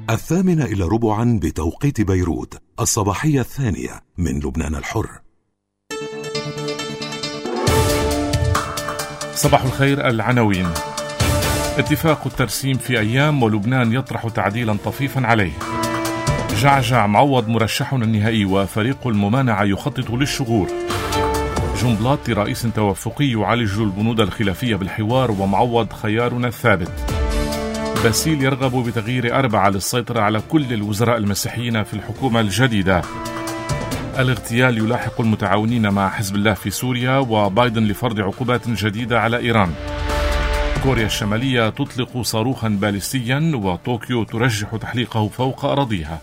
8:45 بتوقيت بيروت، الصباحية 2 من لبنان الحر. صباح الخير. العناوين: اتفاق الترسيم في أيام ولبنان يطرح تعديلا طفيفا عليه. جعجع معوض مرشحنا النهائي وفريق الممانعة يخطط للشغور. جنبلاط رئيس توافقي يعالج البنود الخلافية بالحوار ومعوض خيارنا الثابت. باسيل يرغب بتغيير 4 للسيطرة على كل الوزراء المسيحيين في الحكومة الجديدة. الاغتيال يلاحق المتعاونين مع حزب الله في سوريا، وبايدن لفرض عقوبات جديدة على إيران. كوريا الشمالية تطلق صاروخا باليستيا وطوكيو ترجح تحليقه فوق أراضيها.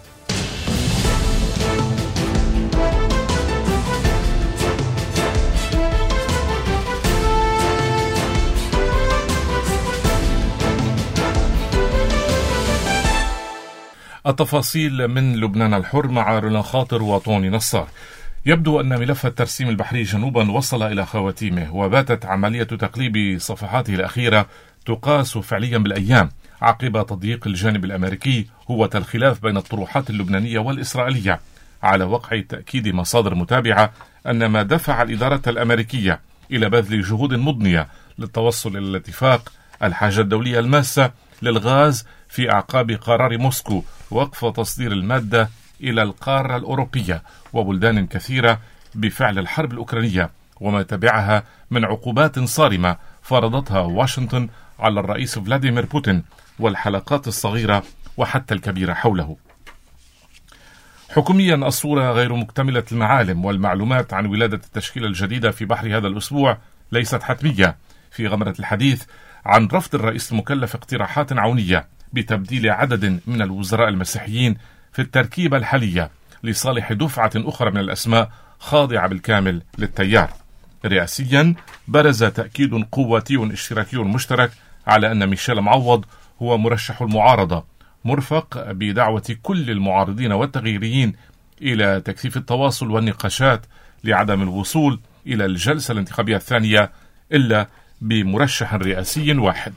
التفاصيل من لبنان الحر مع رولا خاطر وطوني نصار. يبدو أن ملف الترسيم البحري جنوبا وصل إلى خواتيمه، وباتت عملية تقليب صفحاته الأخيرة تقاس فعليا بالأيام عقب تضييق الجانب الأمريكي هو الخلاف بين الطروحات اللبنانية والإسرائيلية، على وقع تأكيد مصادر متابعة أن ما دفع الإدارة الأمريكية إلى بذل جهود مضنية للتوصل إلى الاتفاق الحاجة الدولية الماسة للغاز في أعقاب قرار موسكو وقف تصدير المادة إلى القارة الأوروبية وبلدان كثيرة بفعل الحرب الأوكرانية وما تبعها من عقوبات صارمة فرضتها واشنطن على الرئيس فلاديمير بوتين والحلقات الصغيرة وحتى الكبيرة حوله. حكوميا الصورة غير مكتملة المعالم، والمعلومات عن ولادة التشكيلة الجديدة في بحر هذا الأسبوع ليست حتمية، في غمرة الحديث عن رفض الرئيس المكلف اقتراحات عونية بتبديل عدد من الوزراء المسيحيين في التركيبة الحالية لصالح دفعة أخرى من الأسماء خاضعة بالكامل للتيار. رئاسيا برز تأكيد قواتي اشتراكي مشترك على أن ميشيل معوض هو مرشح المعارضة، مرفق بدعوة كل المعارضين والتغييريين إلى تكثيف التواصل والنقاشات لعدم الوصول إلى الجلسة الانتخابية الثانية إلا بمرشح رئاسي واحد.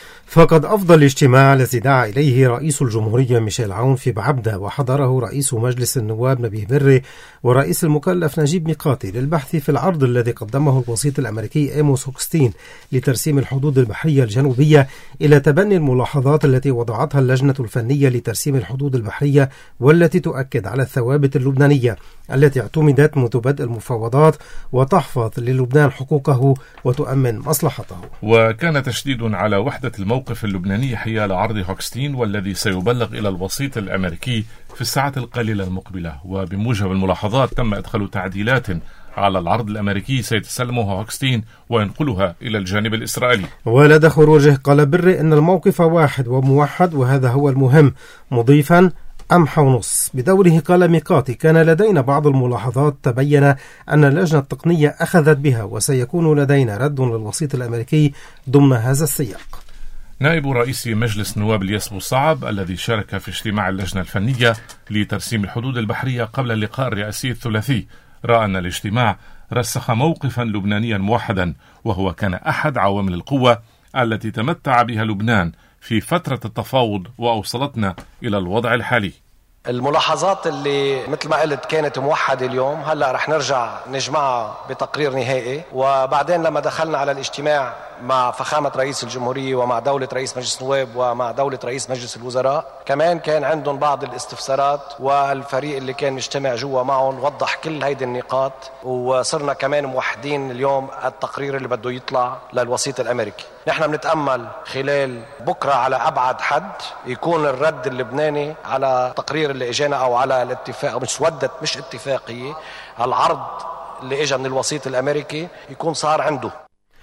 فقد أفضى الاجتماع الذي دعا إليه رئيس الجمهورية ميشيل عون في بعبدة، وحضره رئيس مجلس النواب نبيه بري ورئيس المكلف نجيب ميقاتي للبحث في العرض الذي قدمه الوسيط الأمريكي إيموس هوكستين لترسيم الحدود البحرية الجنوبية، إلى تبني الملاحظات التي وضعتها اللجنة الفنية لترسيم الحدود البحرية، والتي تؤكد على الثوابت اللبنانية التي اعتمدت منذ بدء المفاوضات وتحفظ للبنان حقوقه وتؤمن مصلحته. وكان تشديد على وحدة الموقف اللبناني حيال عرض هوكستين، والذي سيبلغ إلى الوسيط الأمريكي في الساعات القليلة المقبلة. وبموجب الملاحظات تم إدخال تعديلات على العرض الأمريكي سيتسلمها هوكستين وينقلها إلى الجانب الإسرائيلي. ولدى خروجه قال بري أن الموقف واحد وموحد وهذا هو المهم، مضيفا أمحى ونص. بدوره قال ميقاتي: كان لدينا بعض الملاحظات تبين أن اللجنة التقنية أخذت بها، وسيكون لدينا رد للوسيط الأمريكي ضمن هذا السياق. نائب رئيس مجلس النواب الياس بوصعب الذي شارك في اجتماع اللجنة الفنية لترسيم الحدود البحرية قبل اللقاء الرئاسي الثلاثي رأى أن الاجتماع رسخ موقفا لبنانيا موحدا، وهو كان أحد عوامل القوة التي تمتع بها لبنان في فترة التفاوض وأوصلتنا إلى الوضع الحالي. الملاحظات اللي مثل ما قلت كانت موحدة اليوم، هلأ رح نرجع نجمعها بتقرير نهائي، وبعدين لما دخلنا على الاجتماع مع فخامة رئيس الجمهورية ومع دولة رئيس مجلس النواب ومع دولة رئيس مجلس الوزراء، كمان كان عندهم بعض الاستفسارات، والفريق اللي كان مجتمع جوا معهم وضح كل هيدي النقاط، وصرنا كمان موحدين اليوم التقرير اللي بده يطلع للوسيط الأمريكي. نحن بنتأمل خلال بكرة على أبعد حد يكون الرد اللبناني على تقرير اللي اجانا او على الاتفاق، مش اتفاقية، العرض اللي اجا من الوسيط الامريكي يكون صار عنده.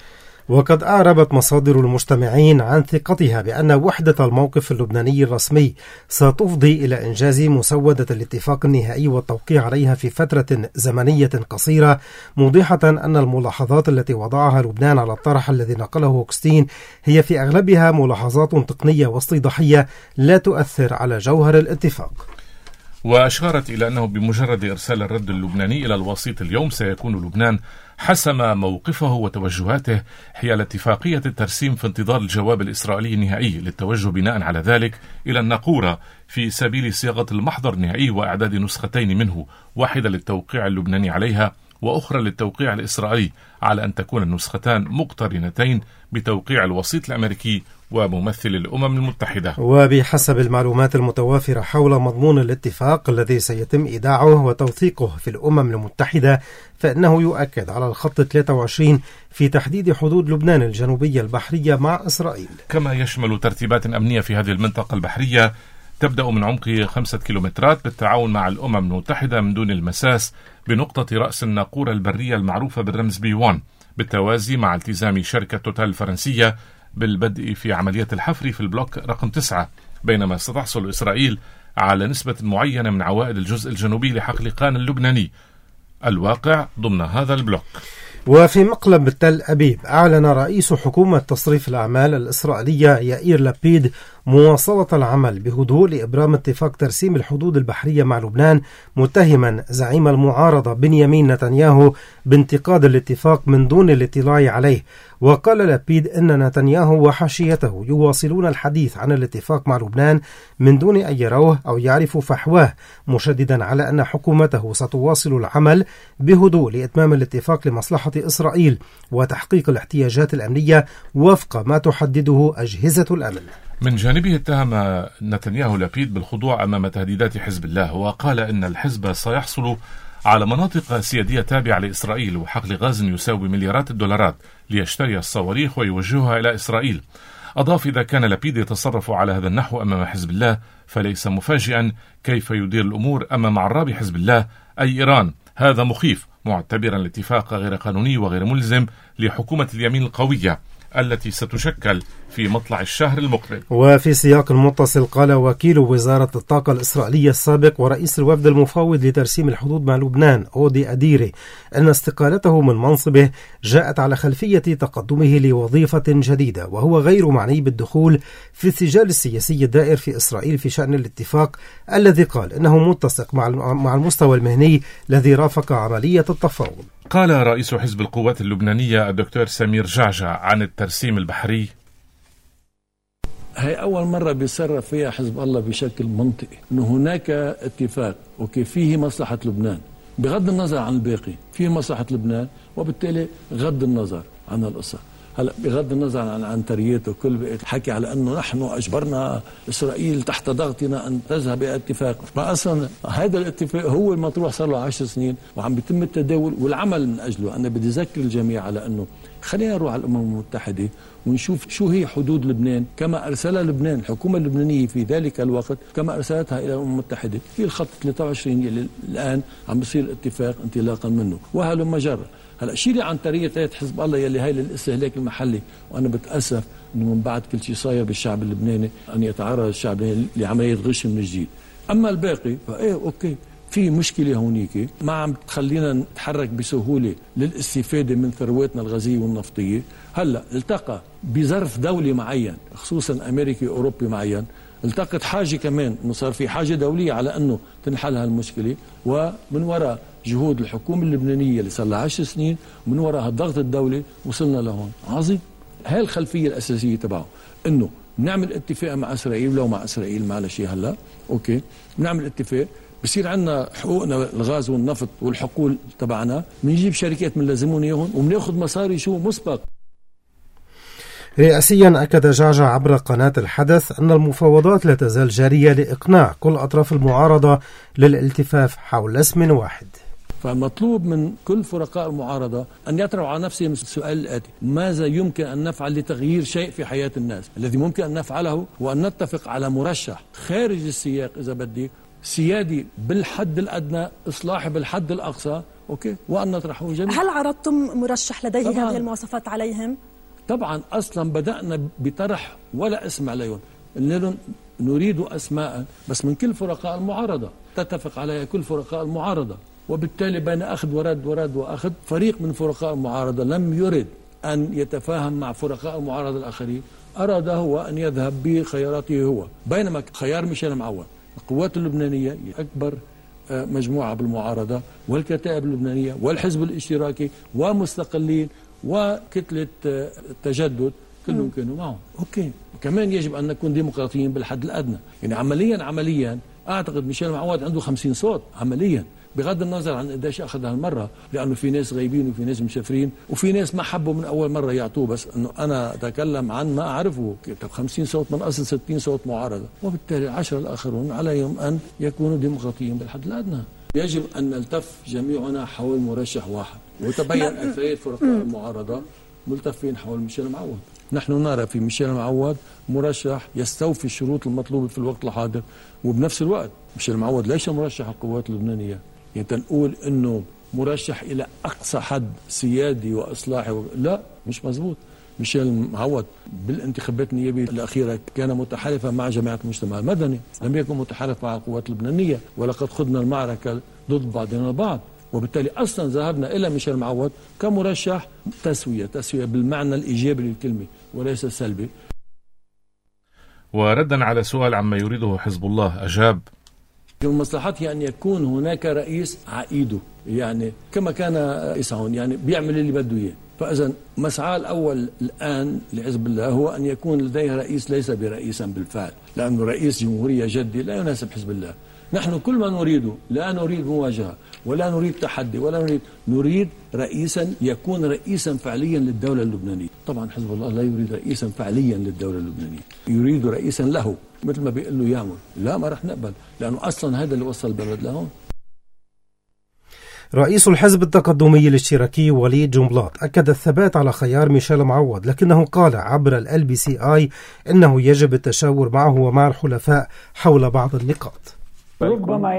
وقد أعربت مصادر المجتمعين عن ثقتها بأن وحدة الموقف اللبناني الرسمي ستفضي إلى إنجاز مسودة الاتفاق النهائي والتوقيع عليها في فترة زمنية قصيرة، موضحة أن الملاحظات التي وضعها لبنان على الطرح الذي نقله هوكستين هي في أغلبها ملاحظات تقنية واستيضاحية لا تؤثر على جوهر الاتفاق. وأشارت إلى أنه بمجرد إرسال الرد اللبناني إلى الوسيط اليوم سيكون لبنان حسم موقفه وتوجهاته حيال اتفاقية الترسيم في انتظار الجواب الإسرائيلي النهائي للتوجه بناء على ذلك إلى الناقورة في سبيل صياغة المحضر النهائي وإعداد نسختين منه، واحدة للتوقيع اللبناني عليها وأخرى للتوقيع الإسرائيلي، على أن تكون النسختان مقترنتين بتوقيع الوسيط الأمريكي وممثل الأمم المتحدة. وبحسب المعلومات المتوافرة حول مضمون الاتفاق الذي سيتم إيداعه وتوثيقه في الأمم المتحدة، فإنه يؤكد على الخط 23 في تحديد حدود لبنان الجنوبية البحرية مع إسرائيل، كما يشمل ترتيبات أمنية في هذه المنطقة البحرية تبدأ من عمق 5 كيلومترات بالتعاون مع الأمم المتحدة من دون المساس بنقطة رأس الناقورة البرية المعروفة بالرمز B1، بالتوازي مع التزام شركة توتال الفرنسية بالبدء في عملية الحفر في البلوك رقم 9، بينما ستحصل إسرائيل على نسبة معينة من عوائد الجزء الجنوبي لحقل قان اللبناني الواقع ضمن هذا البلوك. وفي مقلب تل أبيب أعلن رئيس حكومة تصريف الأعمال الإسرائيلية يائير لابيد مواصلة العمل بهدوء لإبرام اتفاق ترسيم الحدود البحرية مع لبنان، متهما زعيم المعارضة بنيامين نتنياهو بانتقاد الاتفاق من دون الاطلاع عليه. وقال لابيد أن نتنياهو وحاشيته يواصلون الحديث عن الاتفاق مع لبنان من دون أن يروه أو يعرفوا فحواه، مشددا على أن حكومته ستواصل العمل بهدوء لإتمام الاتفاق لمصلحة إسرائيل وتحقيق الاحتياجات الأمنية وفق ما تحدده أجهزة الأمن. من جانبه اتهم نتنياهو لابيد بالخضوع أمام تهديدات حزب الله، وقال إن الحزب سيحصل على مناطق سيادية تابعة لإسرائيل وحقل غاز يساوي مليارات الدولارات ليشتري الصواريخ ويوجهها إلى إسرائيل. أضاف: إذا كان لابيد يتصرف على هذا النحو أمام حزب الله فليس مفاجئا كيف يدير الأمور أمام عراب حزب الله أي إيران. هذا مخيف، معتبرا الاتفاق غير قانوني وغير ملزم لحكومة اليمين القوية التي ستشكل في مطلع الشهر المقبل. وفي سياق متصل قال وكيل وزارة الطاقة الإسرائيلية السابق ورئيس الوفد المفاوض لترسيم الحدود مع لبنان أودي أديري أن استقالته من منصبه جاءت على خلفية تقدمه لوظيفة جديدة، وهو غير معني بالدخول في السجال السياسي الدائر في إسرائيل في شأن الاتفاق الذي قال إنه متسق مع المستوى المهني الذي رافق عملية التفاوض. قال رئيس حزب القوات اللبنانية الدكتور سمير جعجع عن الترسيم البحري: هي أول مرة بيصرف فيها حزب الله بشكل منطقي، إنه هناك اتفاق فيه مصلحة لبنان بغض النظر عن الباقي، فيه مصلحة لبنان وبالتالي غض النظر عن القصة. هلا بغض النظر عن عنتريته كل بقيت حكي على انه نحن اجبرنا اسرائيل تحت ضغطنا ان تذهب الى اتفاق، فاصلا هذا الاتفاق هو المطروح صار له 10 سنين وعم بيتم التداول والعمل من اجله. انا بدي اذكر الجميع على انه خلينا نروح على الامم المتحده ونشوف شو هي حدود لبنان كما ارسلها لبنان الحكومه اللبنانيه في ذلك الوقت، كما ارسلتها الى الامم المتحده في الخط 23 اللي الان عم بيصير الاتفاق انطلاقا منه وهلم جرى. هلا شيلي عن طريقة حزب الله يلي هاي للاستهلاك المحلي، وانا بتاسف انه من بعد كل شيء صاير بالشعب اللبناني ان يتعرض الشعب اللبناني لعمليه غش من جديد. اما الباقي فايه اوكي، في مشكله هونيك ما عم تخلينا نتحرك بسهوله للاستفاده من ثرواتنا الغازيه والنفطيه. هلا التقى بظرف دولي معين خصوصا امريكي اوروبي معين، التقت حاجه كمان انه صار في حاجه دوليه على انه تنحل هالمشكله، ومن وراء جهود الحكومه اللبنانيه اللي صار لها 10 سنين ومن وراء الضغط الدولي وصلنا لهون. عظيم. هاي الخلفيه الاساسيه تبعه انه بنعمل اتفاق مع اسرائيل، لو مع اسرائيل معلش هلا اوكي بنعمل اتفاق بصير عندنا حقوقنا الغاز والنفط والحقول تبعنا، بنجيب شركات بنلزمهم اياهم وبناخذ مصاري شو مسبق. رئاسيا أكد جعجع عبر قناة الحدث أن المفاوضات لا تزال جارية لإقناع كل أطراف المعارضة للالتفاف حول اسم واحد. فالمطلوب من كل فرقاء المعارضة أن يطرحوا على نفسهم السؤال الآتي: ماذا يمكن أن نفعل لتغيير شيء في حياة الناس؟ الذي ممكن أن نفعله هو أن نتفق على مرشح خارج السياق إذا بدي، سيادي بالحد الأدنى، إصلاحي بالحد الأقصى، أوكي، وأن نطرحه جميعا. هل عرضتم مرشح لديه هذه المواصفات عليهم؟ طبعا أصلا بدأنا بطرح ولا اسم عليهم، قلنا لهم نريد أسماء بس من كل فرقاء المعارضة تتفق عليها كل فرقاء المعارضة، وبالتالي بين أخذ ورد وأخذ. فريق من فرقاء المعارضة لم يرد أن يتفاهم مع فرقاء المعارضة الآخرين، أراد هو أن يذهب بخياراته هو، بينما خيار ميشيل معوض القوات اللبنانية هي أكبر مجموعة بالمعارضة، والكتائب اللبنانية والحزب الاشتراكي ومستقلين وكتلة التجدد كلهم كانوا معهم. أوكي، كمان يجب أن نكون ديمقراطيين بالحد الأدنى. يعني عمليا أعتقد ميشيل معوض عنده 50 صوت عمليا، بغض النظر عن قديش أخذها المرة، لأنه في ناس غايبين وفي ناس مسافرين وفي ناس ما حبوا من أول مرة يعطوه، بس أنه أنا أتكلم عن ما أعرفه. 50 صوت من أصل 60 صوت معارضة، وبالتالي 10 الآخرون عليهم أن يكونوا ديمقراطيين بالحد الأدنى. يجب أن نلتف جميعنا حول مرشح واحد، وتبين أكثرية فرق المعارضة ملتفين حول ميشيل معوض. نحن نرى في ميشيل معوض مرشح يستوفي الشروط المطلوبة في الوقت الحاضر، وبنفس الوقت ميشيل معوض ليس مرشح القوات اللبنانية. يعني تنقول انه مرشح الى اقصى حد سيادي واصلاحي لا، مش مزبوط. ميشيل معوض بالانتخابات النيابية الأخيرة كان متحالفا مع جماعة المجتمع المدني، لم يكن متحالف مع القوات اللبنانية، ولقد خضنا المعركة ضد بعضنا البعض، وبالتالي أصلا ذهبنا إلى ميشيل معوض كمرشح تسوية بالمعنى الإيجابي للكلمة وليس السلبي. وردا على سؤال عما يريده حزب الله أجاب: من مصلحته أن يكون هناك رئيس عائده، يعني كما كان إسعون، يعني بيعمل اللي بده إياه. فإذا مسعى الأول الآن لحزب الله هو أن يكون لديه رئيس ليس برئيسا بالفعل، لأنه رئيس جمهورية جدي لا يناسب حزب الله. نحن كل ما نريده، لا نريد مواجهة ولا نريد تحدي ولا نريد رئيسا يكون رئيسا فعليا للدولة اللبنانية. طبعا حزب الله لا يريد رئيسا فعليا للدولة اللبنانية، يريد رئيسا له مثل ما بيقول له يعمل. لا، ما رح نقبل، لأنه أصلا هذا اللي وصل البلد لهون. رئيس الحزب التقدمي الاشتراكي وليد جنبلاط أكد الثبات على خيار ميشيل معوض، لكنه قال عبر LBCI إنه يجب التشاور معه ومع الحلفاء حول بعض النقاط. ربما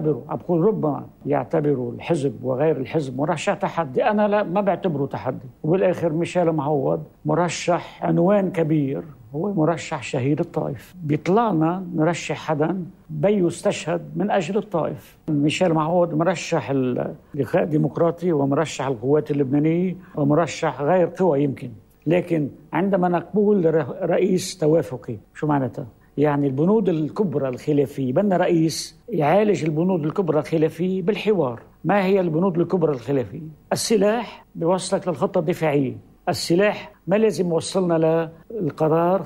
يعتبروا الحزب وغير الحزب مرشح تحدي. أنا لا، ما بعتبره تحدي. وبالآخر ميشيل معوض مرشح عنوان كبير، هو مرشح شهيد الطائف. بيطلعنا نرشح حدا بيو استشهد من أجل الطائف. ميشيل معوض مرشح اللقاء الديمقراطي ومرشح القوات اللبنانية ومرشح غير قوى يمكن، لكن عندما نقول رئيس توافقي شو معناتها؟ يعني البنود الكبرى الخلافية، بدنا رئيس يعالج البنود الكبرى الخلافية بالحوار. ما هي البنود الكبرى الخلافية؟ السلاح بيوصلك للخطة الدفاعية، السلاح ما لازم يوصلنا للقرار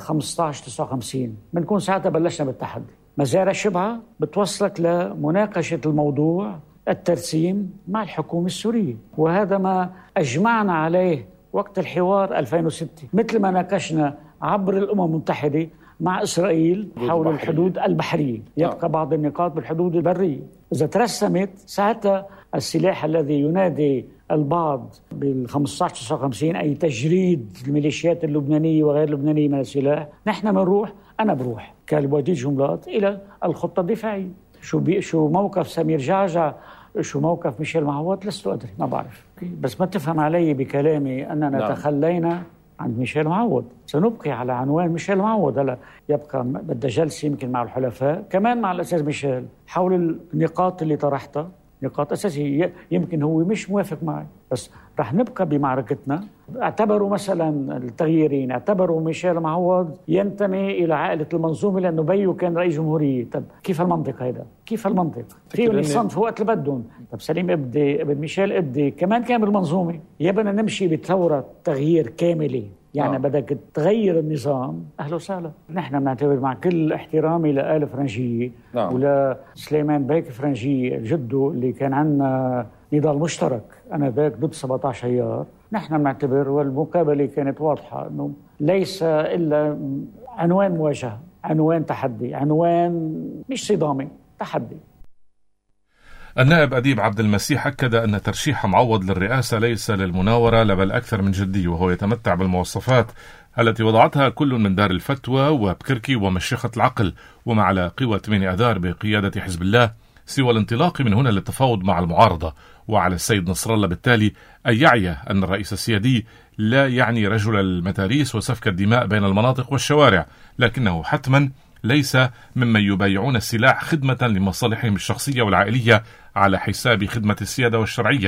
15/59، بنكون ساعتها بلشنا بالتحدي. مزارع شبهة بتوصلك لمناقشة الموضوع الترسيم مع الحكومة السورية، وهذا ما أجمعنا عليه وقت الحوار 2006، مثل ما ناقشنا عبر الأمم المتحدة مع إسرائيل حول الحدود البحرية. يبقى بعض النقاط بالحدود البرية. إذا ترسمت ساعتها السلاح الذي ينادي البعض بال15/59 أي تجريد الميليشيات اللبنانية وغير اللبنانية من السلاح، نحن أنا بروح كالوليد جنبلاط إلى الخطة الدفاعية. شو موقف سمير جعجع، شو موقف ميشيل معوض، لست أدري، ما بعرف. بس ما تفهم علي بكلامي أننا تخلينا عند ميشيل معوض. سنبقي على عنوان ميشيل معوض. هلا يبقى بدها جلسة يمكن مع الحلفاء كمان مع الأستاذ ميشيل حول النقاط اللي طرحتها، نقاط أساسية. يمكن هو مش موافق معي، بس رح نبقى بمعركتنا. اعتبروا مثلا التغييرين، اعتبروا ميشيل معوض ينتمي إلى عائلة المنظومة لأنه بيو كان رئيس جمهورية. طب كيف المنطق هيدا؟ كيف المنطق؟ فيهم يصنفوا وقت اللي بدهم. طب سليم ابن ميشيل ابدي كمان كان بالمنظومة. يبقى نمشي بثورة تغيير كاملة، يعني بدك تغير النظام. أهلا وسهلا. نحن بنعتبر مع كل احترامي لآل فرنجية ولسليمان بيك فرنجية جده اللي كان عندنا نضال مشترك أنا ذاك ضد 17 أيار، نحن بنعتبر والمقابلة كانت واضحة أنه ليس إلا عنوان مواجهة، عنوان تحدي، عنوان مش صدامي، تحدي. النائب أديب عبد المسيح أكد أن ترشيح معوض للرئاسة ليس للمناورة بل أكثر من جدية، وهو يتمتع بالمواصفات التي وضعتها كل من دار الفتوى وبكركي ومشيخة العقل، وما على قوى 8 آذار بقيادة حزب الله سوى الانطلاق من هنا للتفاوض مع المعارضة. وعلى السيد نصر الله بالتالي أن يعي أن الرئيس السيادي لا يعني رجل المتاريس وسفك الدماء بين المناطق والشوارع، لكنه حتما ليس ممن يبايعون السلاح خدمة لمصالحهم الشخصية والعائلية على حساب خدمة السيادة والشرعية.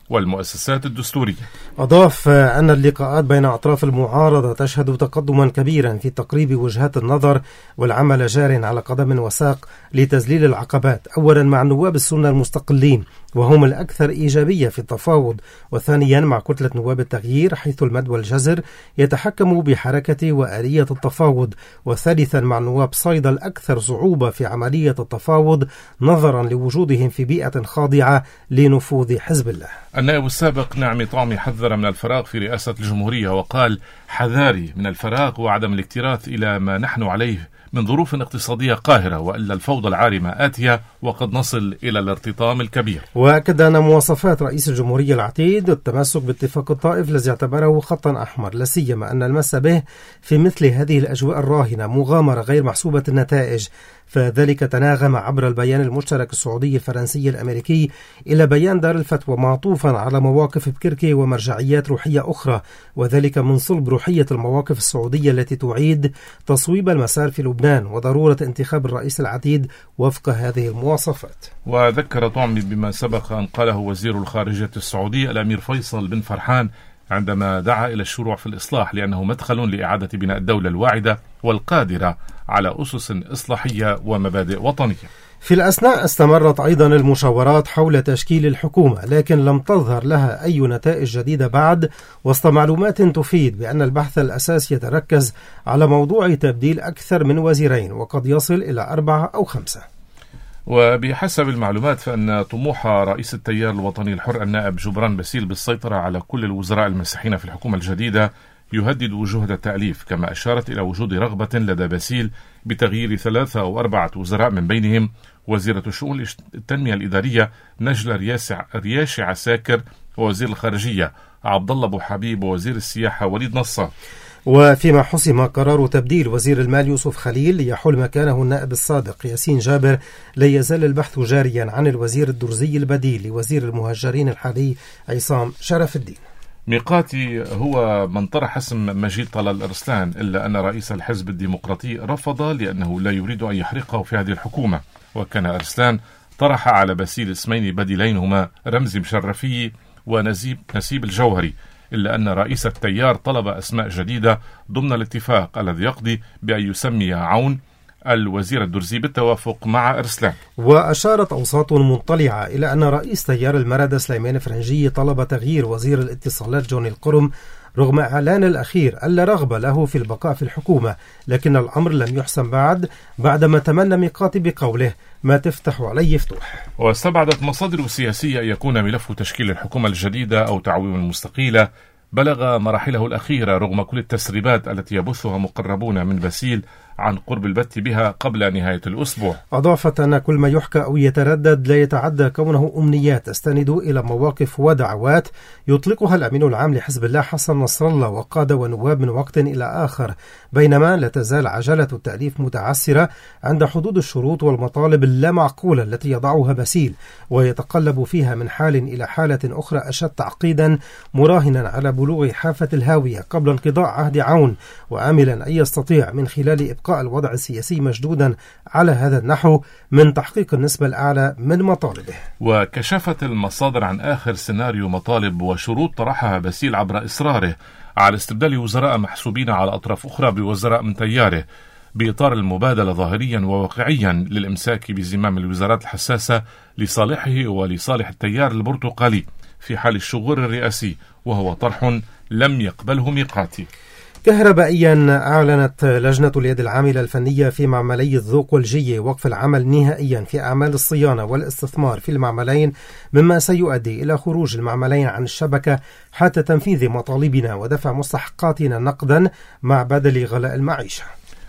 والمؤسسات الدستورية. أضاف أن اللقاءات بين أطراف المعارضة تشهد تقدما كبيرا في تقريب وجهات النظر، والعمل جار على قدم وساق لتذليل العقبات، أولا مع نواب السنة المستقلين وهم الأكثر إيجابية في التفاوض، وثانيا مع كتلة نواب التغيير حيث المد والجزر يتحكم بحركة وآلية التفاوض، وثالثا مع نواب صيدا الأكثر صعوبة في عملية التفاوض نظرا لوجودهم في بيئة خاضعة لنفوذ حزب الله. النائب السابق نعمي طعمي حذر من الفراغ في رئاسة الجمهورية وقال: حذاري من الفراغ وعدم الاكتراث إلى ما نحن عليه من ظروف اقتصادية قاهرة، وإلا الفوضى العارمة آتية وقد نصل إلى الارتطام الكبير. وأكد أن مواصفات رئيس الجمهورية العتيد التمسك باتفاق الطائف الذي اعتبره خطا أحمر، لا سيما أن المس به في مثل هذه الأجواء الراهنة مغامرة غير محسوبة النتائج، فذلك تناغم عبر البيان المشترك السعودي الفرنسي الأمريكي إلى بيان دار الفتوى معطوفا على مواقف بكركي ومرجعيات روحية أخرى، وذلك من صلب روحية المواقف السعودية التي تعيد تصويب المسار في لبنان وضرورة انتخاب الرئيس العتيد وفق هذه المواصفات. وذكر طعمي بما سبق أن قاله وزير الخارجية السعودي الأمير فيصل بن فرحان عندما دعا إلى الشروع في الإصلاح لأنه مدخل لإعادة بناء الدولة الواعدة والقادرة على أسس إصلاحية ومبادئ وطنية. في الأثناء استمرت أيضا المشاورات حول تشكيل الحكومة، لكن لم تظهر لها أي نتائج جديدة بعد، وسط معلومات تفيد بأن البحث الأساسي يتركز على موضوع تبديل أكثر من وزيرين وقد يصل إلى 4 أو 5. وبحسب المعلومات فإن طموح رئيس التيار الوطني الحر النائب جبران باسيل بالسيطرة على كل الوزراء المسيحيين في الحكومة الجديدة يهدد جهد التأليف، كما أشارت إلى وجود رغبة لدى باسيل بتغيير 3 أو 4 وزراء من بينهم وزيرة الشؤون التنمية الإدارية نجلة رياشي عساكر، ووزير الخارجية عبد الله أبو حبيب، ووزير السياحة وليد نصار. وفيما حسم قرار تبديل وزير المال يوسف خليل ليحل مكانه النائب الصادق ياسين جابر، لا يزال البحث جاريا عن الوزير الدرزي البديل لوزير المهاجرين الحالي عصام شرف الدين. ميقاتي هو من طرح اسم مجيد طلال أرسلان، إلا أن رئيس الحزب الديمقراطي رفض لأنه لا يريد أن يحرقه في هذه الحكومة، وكان أرسلان طرح على باسيل اسمين بديلين هما رمزي مشرفي ونسيب الجوهري، إلا أن رئيس التيار طلب أسماء جديدة ضمن الاتفاق الذي يقضي بأن يسمي عون الوزير الدرزي بالتوافق مع أرسلان. وأشارت أوساط مطلعة إلى أن رئيس تيار المردة سليمان فرنجي طلب تغيير وزير الاتصالات جوني القرم رغم إعلان الأخير ألا رغبة له في البقاء في الحكومة، لكن الأمر لم يحسم بعدما تمنى ميقاتي بقوله ما تفتح عليه فتوح. واستبعدت مصادر سياسية أن يكون ملف تشكيل الحكومة الجديدة أو تعويم المستقيلة بلغ مراحله الأخيرة رغم كل التسريبات التي يبثها مقربون من باسيل عن قرب البت بها قبل نهاية الأسبوع. أضافت أن كل ما يحكى أو يتردد لا يتعدى كونه أمنيات تستند إلى مواقف ودعوات يطلقها الأمين العام لحزب الله حسن نصر الله وقادة ونواب من وقت إلى آخر، بينما لا تزال عجلة التأليف متعسرة عند حدود الشروط والمطالب اللامعقولة التي يضعها باسيل، ويتقلب فيها من حال إلى حالة أخرى أشد تعقيدا، مراهنا على بلوغ حافة الهاوية قبل انقضاء عهد عون، وآملا أن يستطيع من خلال إبقاء الوضع السياسي مشدودا على هذا النحو من تحقيق النسبة الأعلى من مطالبه. وكشفت المصادر عن آخر سيناريو مطالب وشروط طرحها باسيل عبر إصراره على استبدال وزراء محسوبين على أطراف أخرى بوزراء من تياره، بإطار المبادلة ظاهريا وواقعيا للإمساك بزمام الوزارات الحساسة لصالحه ولصالح التيار البرتقالي في حال الشغور الرئاسي، وهو طرح لم يقبله ميقاتي. كهربائيا أعلنت لجنة اليد العاملة الفنية في معملي الذوق والجية وقف العمل نهائيا في أعمال الصيانة والاستثمار في المعملين، مما سيؤدي إلى خروج المعملين عن الشبكة حتى تنفيذ مطالبنا ودفع مستحقاتنا نقدا مع بدل غلاء المعيشة.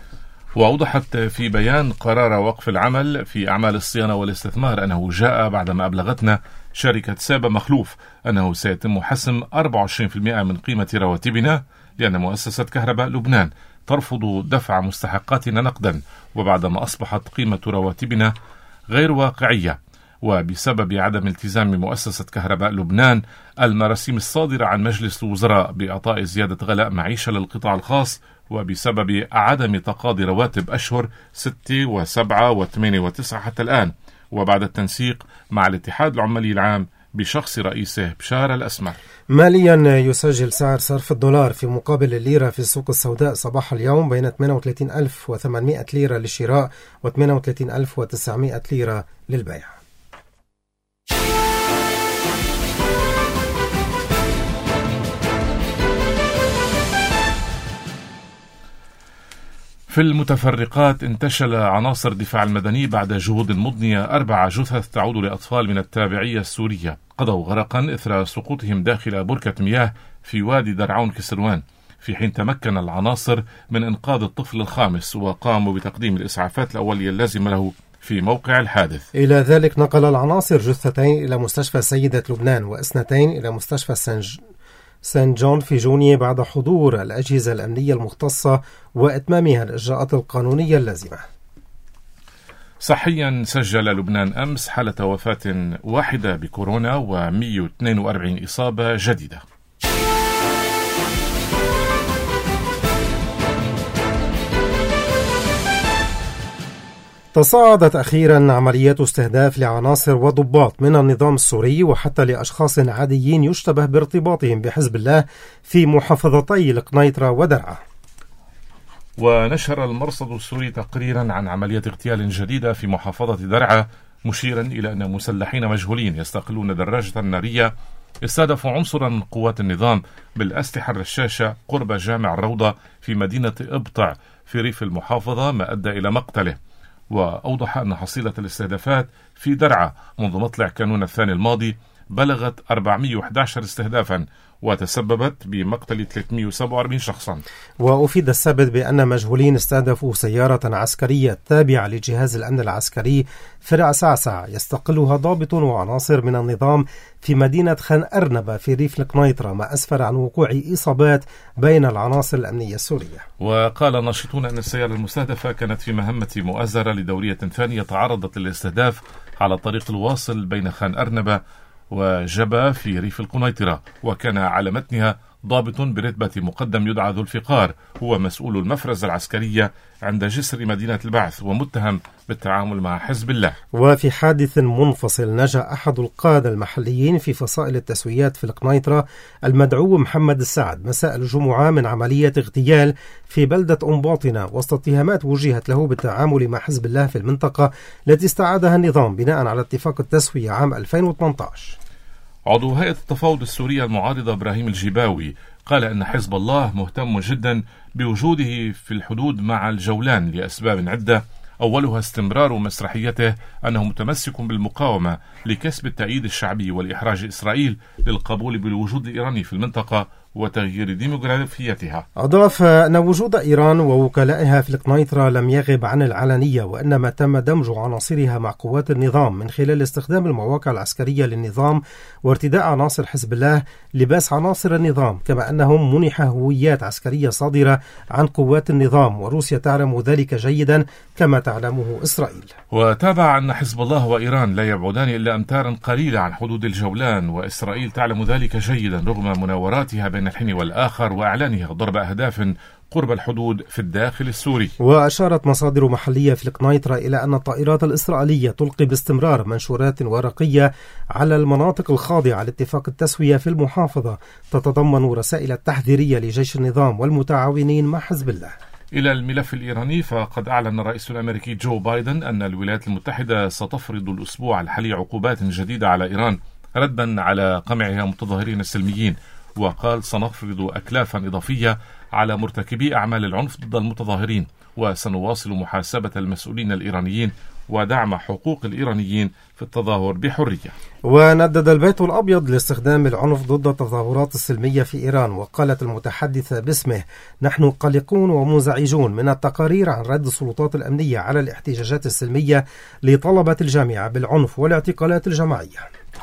وأوضحت في بيان قرار وقف العمل في أعمال الصيانة والاستثمار أنه جاء بعدما أبلغتنا شركة سابا مخلوف أنه سيتم حسم 24% من قيمة رواتبنا، لأن مؤسسة كهرباء لبنان ترفض دفع مستحقاتنا نقدا، وبعدما أصبحت قيمة رواتبنا غير واقعية، وبسبب عدم التزام مؤسسة كهرباء لبنان المراسيم الصادرة عن مجلس الوزراء بإعطاء زيادة غلاء معيشة للقطاع الخاص، وبسبب عدم تقاضي رواتب أشهر 6 و7 و8 و9 حتى الآن، وبعد التنسيق مع الاتحاد العمالي العام بشخص رئيسه بشار الأسمر. ماليا يسجل سعر صرف الدولار في مقابل الليرة في السوق السوداء صباح اليوم بين 38,800 ليرة للشراء و 38,900 ليرة للبيع. في المتفرقات، انتشل عناصر الدفاع المدني بعد جهود مضنية 4 جثث تعود لأطفال من التابعية السورية قضوا غرقا إثر سقوطهم داخل بركة مياه في وادي درعون كسروان، في حين تمكن العناصر من إنقاذ الطفل الخامس وقاموا بتقديم الإسعافات الأولية اللازمة له في موقع الحادث. إلى ذلك نقل العناصر جثتين إلى مستشفى سيدة لبنان و2 إلى مستشفى سان جون في جونية بعد حضور الأجهزة الأمنية المختصة وإتمامها الإجراءات القانونية اللازمة. صحيا، سجل لبنان أمس حالة وفاة واحدة بكورونا و142 إصابة جديدة. تصاعدت أخيرا عمليات استهداف لعناصر وضباط من النظام السوري وحتى لأشخاص عاديين يشتبه بارتباطهم بحزب الله في محافظتي القنيطرة ودرعا. ونشر المرصد السوري تقريرا عن عملية اغتيال جديدة في محافظة درعا، مشيرا إلى أن مسلحين مجهولين يستقلون دراجة نارية استهدفوا عنصرا من قوات النظام بالأسلحة الرشاشة قرب جامع الروضة في مدينة إبطع في ريف المحافظة، ما أدى إلى مقتله. وأوضح أن حصيلة الاستهدافات في درعا منذ مطلع كانون الثاني الماضي بلغت 411 استهدافا وتسببت بمقتل 347 شخصا. وأفيد السبت بأن مجهولين استهدفوا سيارة عسكرية تابعة لجهاز الأمن العسكري فرع سعسع يستقلها ضابط وعناصر من النظام في مدينة خان أرنبة في ريف القنيطرة، ما أسفر عن وقوع إصابات بين العناصر الأمنية السورية. وقال الناشطون أن السيارة المستهدفة كانت في مهمة مؤازرة لدورية ثانية تعرضت للاستهداف على الطريق الواصل بين خان أرنبة وجبا في ريف القنيطرة، وكان على متنها ضابط برتبة مقدم يدعى ذو الفقار، هو مسؤول المفرزة العسكرية عند جسر مدينة البعث ومتهم بالتعامل مع حزب الله. وفي حادث منفصل نجا أحد القادة المحليين في فصائل التسويات في القنيطرة المدعو محمد السعد مساء الجمعة من عملية اغتيال في بلدة باطنة وسط اتهامات وجهت له بالتعامل مع حزب الله في المنطقة التي استعادها النظام بناء على اتفاق التسوية عام 2018. عضو هيئة التفاوض السورية المعارضة إبراهيم الجباوي قال أن حزب الله مهتم جدا بوجوده في الحدود مع الجولان لأسباب عدة، أولها استمرار مسرحيته أنه متمسك بالمقاومة لكسب التأييد الشعبي والإحراج إسرائيل للقبول بالوجود الإيراني في المنطقة وتغيير ديموغرافيتها. أضاف أن وجود إيران ووكلائها في القنيطرة لم يغب عن العلنية، وإنما تم دمج عناصرها مع قوات النظام من خلال استخدام المواقع العسكرية للنظام وارتداء عناصر حزب الله لباس عناصر النظام، كما أنهم منح هويات عسكرية صادرة عن قوات النظام، وروسيا تعلم ذلك جيدا كما تعلمه إسرائيل. وتابع أن حزب الله وإيران لا يبعدان إلا أمتار قليلة عن حدود الجولان، وإسرائيل تعلم ذلك جيدا رغم مناوراتها بين الحين والآخر وإعلانها ضرب أهداف قرب الحدود في الداخل السوري. وأشارت مصادر محلية في القنيطرة إلى أن الطائرات الإسرائيلية تلقي باستمرار منشورات ورقية على المناطق الخاضعة لاتفاق التسوية في المحافظة تتضمن رسائل تحذيرية لجيش النظام والمتعاونين مع حزب الله. إلى الملف الإيراني، فقد أعلن الرئيس الأمريكي جو بايدن أن الولايات المتحدة ستفرض الأسبوع الحالي عقوبات جديدة على إيران ردا على قمعها متظاهرين السلميين، وقال سنفرض أكلافا إضافية على مرتكبي أعمال العنف ضد المتظاهرين، وسنواصل محاسبة المسؤولين الإيرانيين ودعم حقوق الإيرانيين في التظاهر بحرية. وندد البيت الأبيض لاستخدام العنف ضد التظاهرات السلمية في إيران، وقالت المتحدثة باسمه: نحن قلقون ومنزعجون من التقارير عن رد السلطات الأمنية على الاحتجاجات السلمية لطلبة الجامعة بالعنف والاعتقالات الجماعية.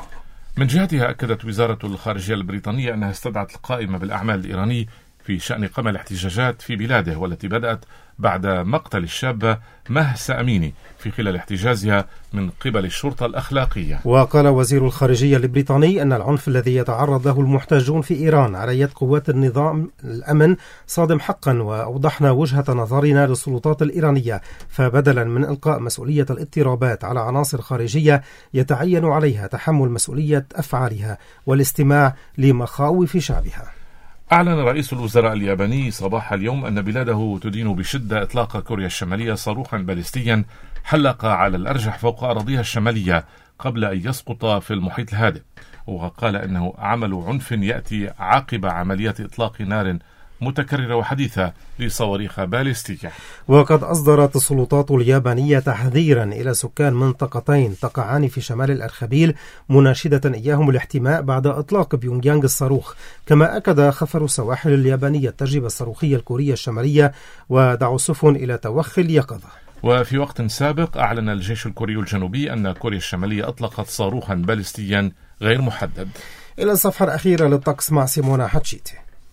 من جهتها أكدت وزارة الخارجية البريطانية أنها استدعت القائمة بالأعمال الإيراني في شأن قمع الاحتجاجات في بلاده، والتي بدأت بعد مقتل الشابة مهسا أميني في خلال احتجازها من قبل الشرطة الأخلاقية. وقال وزير الخارجية البريطاني أن العنف الذي يتعرض له المحتجون في إيران على يد قوات النظام الأمن صادم حقا، وأوضحنا وجهة نظرنا للسلطات الإيرانية، فبدلا من إلقاء مسؤولية الاضطرابات على عناصر خارجية يتعين عليها تحمل مسؤولية أفعالها والاستماع لمخاوف شعبها. أعلن رئيس الوزراء الياباني صباح اليوم أن بلاده تدين بشدة إطلاق كوريا الشمالية صاروخا باليستيا حلق على الأرجح فوق أراضيها الشمالية قبل أن يسقط في المحيط الهادئ، وقال أنه عمل عنف يأتي عقب عمليات إطلاق نار متكررة وحديثة لصواريخ باليستية. وقد أصدرت السلطات اليابانية تحذيرا إلى سكان منطقتين تقعان في شمال الأرخبيل، مناشدة إياهم الاحتماء بعد إطلاق بيونغ يانغ الصاروخ. كما أكد خفر السواحل اليابانية التجربة الصاروخية الكورية الشمالية ودعوا السفن إلى توخي اليقظة. وفي وقت سابق أعلن الجيش الكوري الجنوبي أن كوريا الشمالية أطلقت صاروخا باليستيا غير محدد. إلى الصفحة الأخيرة للطقس مع سيمونا حتشيتي.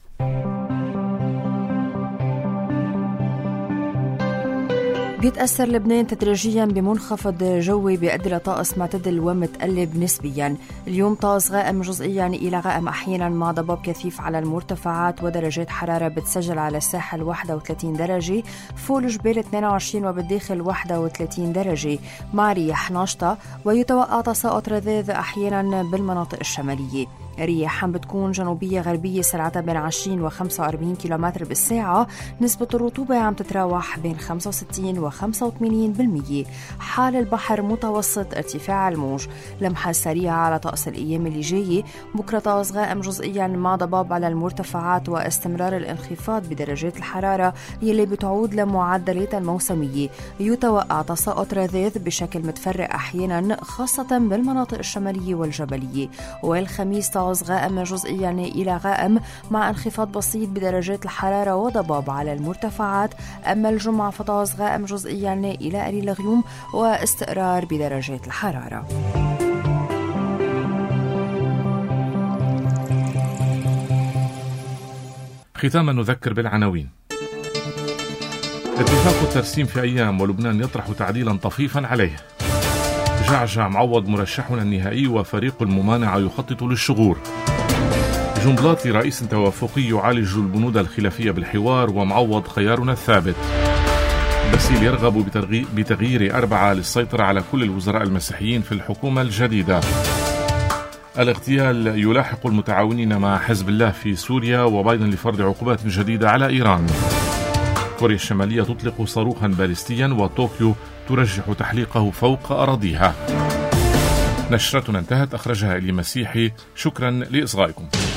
بيتأثر لبنان تدريجيا بمنخفض جوي بيؤدي لطقس معتدل ومتقلب نسبيا. اليوم طقس غائم جزئيا إلى غائم أحيانا مع ضباب كثيف على المرتفعات، ودرجات حرارة بتسجل على الساحل 31 درجة، فوق الجبال 22 وبالداخل 31 درجة مع رياح ناشطة، ويتوقع تساقط رذاذ أحيانا بالمناطق الشمالية. رياح بتكون جنوبية غربية سرعتها بين 20 و 45 كيلومتر بالساعة. نسبة الرطوبة عم تتراوح بين 65 و 85%. حال البحر متوسط ارتفاع الموج. لمحة سريعة على طقس الأيام اللي جاية. بكرة طقس غائم جزئيا مع ضباب على المرتفعات واستمرار الانخفاض بدرجات الحرارة يلي بتعود لمعدلات الموسمية. يتوقع تساقط رذاذ بشكل متفرق أحيانا خاصة بالمناطق الشمالية والجبلية. والخميس طقس غائم جزئيا إلى غائم مع انخفاض بسيط بدرجات الحرارة وضباب على المرتفعات. أما الجمعة فطقس غائم جزئيا إلى قليل غيوم واستقرار بدرجات الحرارة. ختاما نذكر بالعناوين. اتفاق الترسيم في أيام ولبنان يطرح تعديلا طفيفا عليه. جعجع معوض مرشحنا النهائي وفريق الممانعة يخطط للشغور. جنبلاطي رئيس توافقي يعالج البنود الخلافية بالحوار، ومعوض خيارنا الثابت. باسيل يرغب بتغيير 4 للسيطرة على كل الوزراء المسيحيين في الحكومة الجديدة. الاغتيال يلاحق المتعاونين مع حزب الله في سوريا، وبايدن لفرض عقوبات جديدة على إيران. كوريا الشمالية تطلق صاروخا باليستيا، وطوكيو ترجح تحليقه فوق أراضيها. نشرتنا انتهت، أخرجها إلي مسيحي. شكرا لإصغائكم.